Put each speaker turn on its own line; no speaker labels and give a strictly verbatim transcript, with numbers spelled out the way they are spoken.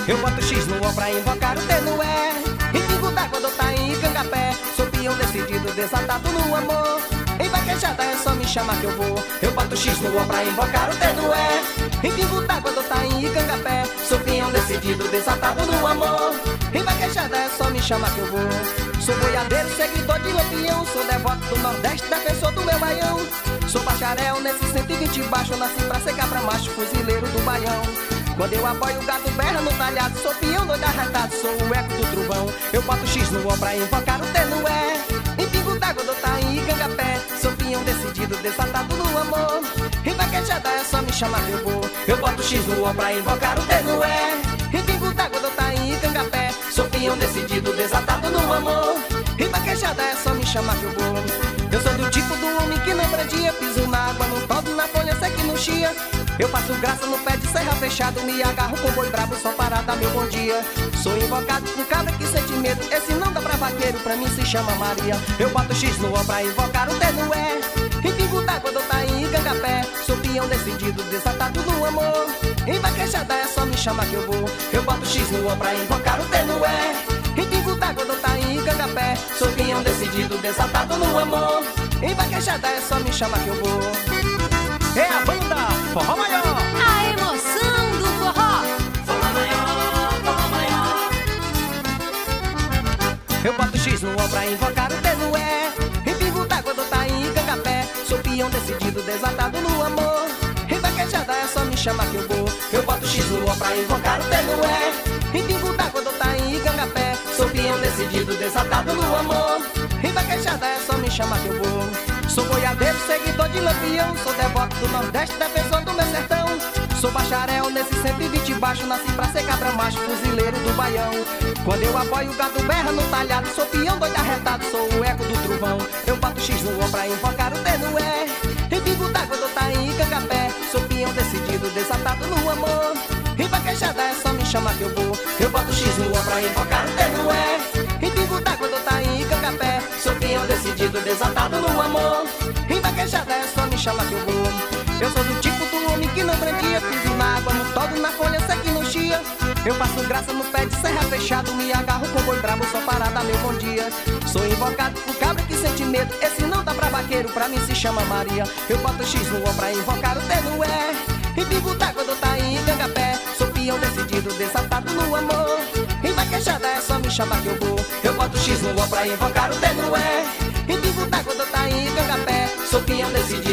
Eu boto X no O pra invocar o T no E. Em pingo d'água do Taim e Cangapé, sou peão decidido, desatado no amor. Em vaquejada é só me chamar que eu vou. Eu boto X no O pra invocar o T no E. Em pingo d'água do Taim e Cangapé, sou peão decidido, desatado no amor. Em vaquejada é só me chamar que eu vou. Sou boiadeiro, seguidor de Lampião, sou devoto do Nordeste, defensor do meu baião. Sou bacharel nesse cento e vinte baixo, nasci pra secar pra macho, fuzileiro do baião. Quando eu apoio o gado berra no talhado, sou peão doido arretado, sou o eco do trovão. Eu boto X no O pra invocar o T no E. Em pingo d'água do Taim e Cangapé, sou peão decidido, desatado no amor. Em vaquejada é só me chamar que eu vou. Eu boto X no O pra invocar o T no E. Em pingo d'água do Taim e Cangapé, sou peão decidido, desatado no amor. Em vaquejada é só me chamar que eu vou. Eu sou do tipo do homem que não brandia, piso na água, não todo na folha, seque no chia. Eu faço graça no pé de serra fechado, me agarro com boi brabo só para dar meu bom dia. Sou invocado por cabra que sente medo, esse não dá pra vaqueiro, pra mim se chama Maria. Eu boto X no O pra invocar o T no E. Em pingo d'água do Taim e Cangapé, sou peão decidido, desatado no amor. Em vaquejada é só me chamar que eu vou. Eu boto X no O pra invocar o T no E. Em pingo d'água do Taim e Cangapé, sou peão decidido, desatado no amor. Em vaquejada é só me chamar que eu vou. É a banda Forró Maior,
a emoção do forró.
Forró Maior, Forró Maior. Eu boto X no O pra invocar o T no E. Em pingo d'água do Taim e Cangapé, sou peão decidido, desatado no amor. Em vaquejada é só me chamar que eu vou. Eu boto X no O pra invocar o T no E. Em pingo d'água do Taim e Cangapé, sou peão decidido, desatado no amor. Em vaquejada é só me chamar que eu vou. Sou boiadeiro, seguidor de Lampião, sou devoto do Nordeste, defensor do meu sertão. Sou bacharel nesse cento e vinte baixo, nasci pra ser cabra macho, fuzileiro do baião. Quando eu apoio o gado berra no talhado, sou peão doido arretado, sou o eco do trovão. Eu boto X no O pra invocar o T no E. Em pingo d'água do Taim e Cangapé, sou peão decidido, desatado no amor. Em vaquejada é só me chamar que eu vou. Eu boto X no O pra invocar o T no E. Em pingo d'água do Taim e Cangapé, sou peão decidido, desatado no amor. Em vaquejada é só me chamar que eu vou. Eu sou do tipo do homem que não brandia, piso na água, no todo na folha, seque no chia. Eu faço graça no pé de serra fechado, me agarro com boi brabo só para dar meu bom dia. Sou invocado por cabra que sente medo, esse não dá pra vaqueiro, pra mim se chama Maria. Eu boto X no O pra invocar o T no E. Em pingo d'água do Taim e Cangapé, sou peão decidido, desatado no amor. Em vaquejada é só me chamar que eu vou. Eu boto X no O pra invocar o T no E. Em pingo d'água do Taim e Cangapé, sou peão decidido,